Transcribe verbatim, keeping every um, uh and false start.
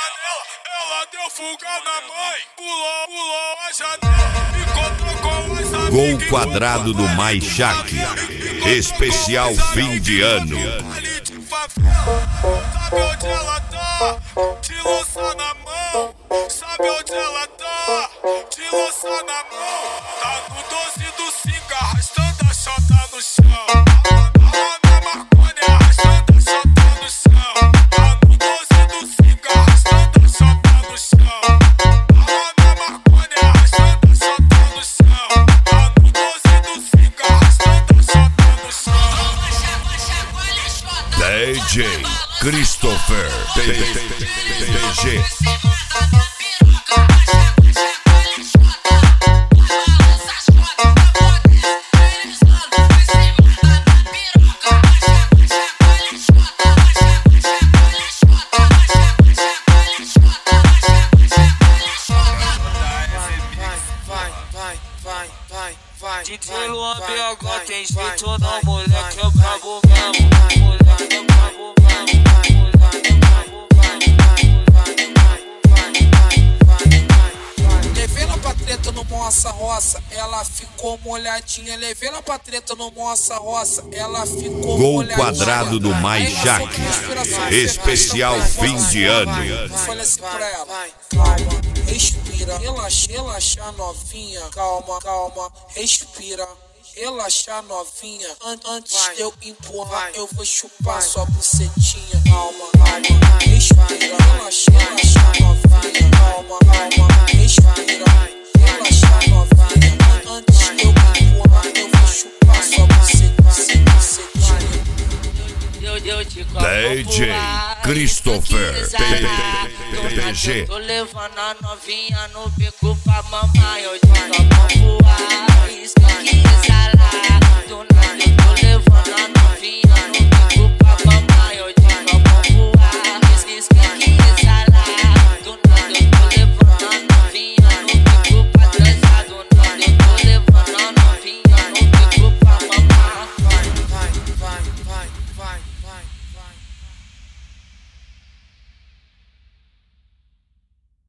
janela, ela deu fuga na mãe, pulou, pulou a janela, encontrou com as amigas. Gol quadrado do Maixac, especial fim de ano. Ali de favela, sabe onde ela tá? De lança na mão, sabe onde ela tá? De lança na mão, tá no doze do cinco, arrastando a chota no chão. Tá na maconha, arrastando a chota no chão. Tá no doze do cinco, arrastando a chota no chão. Tá na maconha, arrastando a chota no chão. Tá no doze do cinco, arrastando a chota no chão. D J Christopher D G. D J Luan B H tem jeito não, moleque é brabo mesmo. Moleque é brabo mesmo. Levei ela pra treta no Moça Roça, ela ficou molhadinha. Levei ela pra treta no Moça Roça, ela ficou Gol molhadinha. quadrado do Maixac, especial fim de ano. Falei assim pra ela, calma, respira, relaxa, relaxa novinha, calma, calma, respira. Relaxa novinha, An antes de eu empurrar, eu vou chupar sua bucetinha. Calma, calma, respira, relaxa, relaxa novinha, calma, calma, respira. Relaxa novinha, An antes de eu empurrar, eu vou chupar sua bucetinha. D J Christopher D G. Tô levando a novinha no bico pra mamar, eu